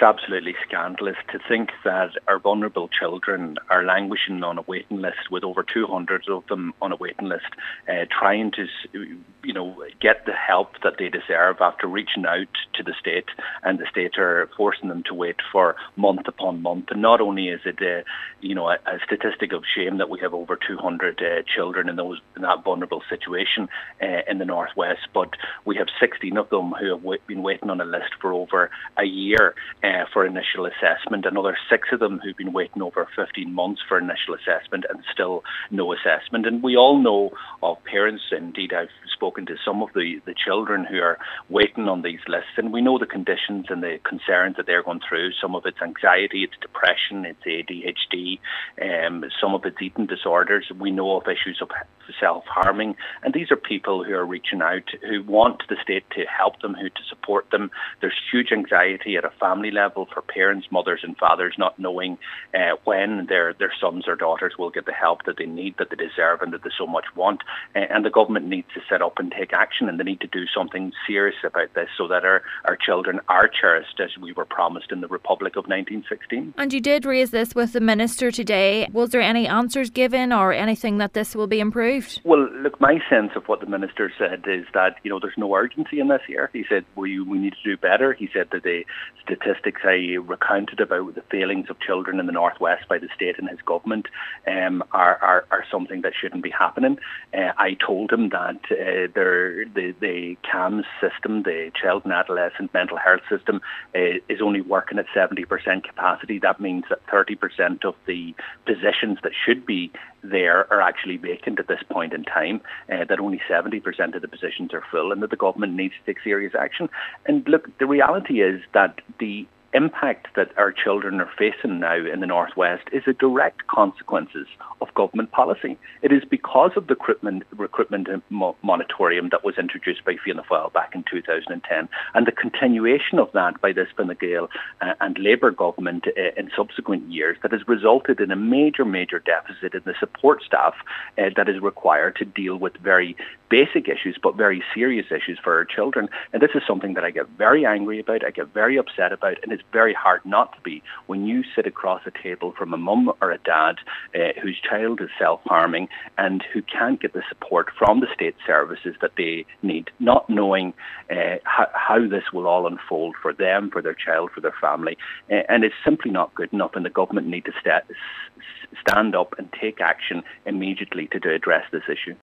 absolutely scandalous to think that our vulnerable children are languishing on a waiting list, with over 200 of them on a waiting list, trying to, get the help that they deserve after reaching out to the state, and the state are forcing them to wait for month upon month. And not only is it, a statistic of shame that we have over 200 children in that vulnerable situation in the Northwest, but we have 16 of them who have been waiting on a list for over a year for initial assessment. Another 6 of them who've been waiting over 15 months for initial assessment and still no assessment. And we all know of parents, indeed I've spoken to some of the children who are waiting on these lists, and we know the conditions and the concerns that they're going through. Some of it's anxiety, it's depression, it's ADHD, some of it's eating disorders. We know of issues of self-harming, and these are people who are reaching out, who want the state to help them, who to support them. There's huge anxiety at a family level for parents, mothers and fathers, not knowing when their sons or daughters will get the help that they need, that they deserve, and that they so much want. And the government needs to set up and take action, and they need to do something serious about this so that our children are cherished as we were promised in the Republic of 1916. And you did raise this with the Minister today. Was there any answers given or anything that this will be improved? Well, look, my sense of what the Minister said is that, there's no urgency in this here. He said we need to do better. He said that the statistics I recounted about the failings of children in the Northwest by the state and his government are something that shouldn't be happening. I told him that the CAMS system, the Child and Adolescent Mental Health System, is only working at 70% capacity. That means that 30% of the positions that should be there are actually vacant at this point in time, that only 70% of the positions are full, and that the government needs to take serious action. And look, the reality is that the impact that our children are facing now in the Northwest is a direct consequences of government policy. It is because of the recruitment moratorium that was introduced by Fianna Fáil back in 2010, and the continuation of that by this Fine Gael and Labour government in subsequent years, that has resulted in a major deficit in the support staff that is required to deal with very basic issues, but very serious issues for our children. And this is something that I get very angry about, I get very upset about, and it's very hard not to be when you sit across a table from a mum or a dad whose child is self-harming and who can't get the support from the state services that they need, not knowing how this will all unfold for them, for their child, for their family. And it's simply not good enough, and the government need to stand up and take action immediately to address this issue.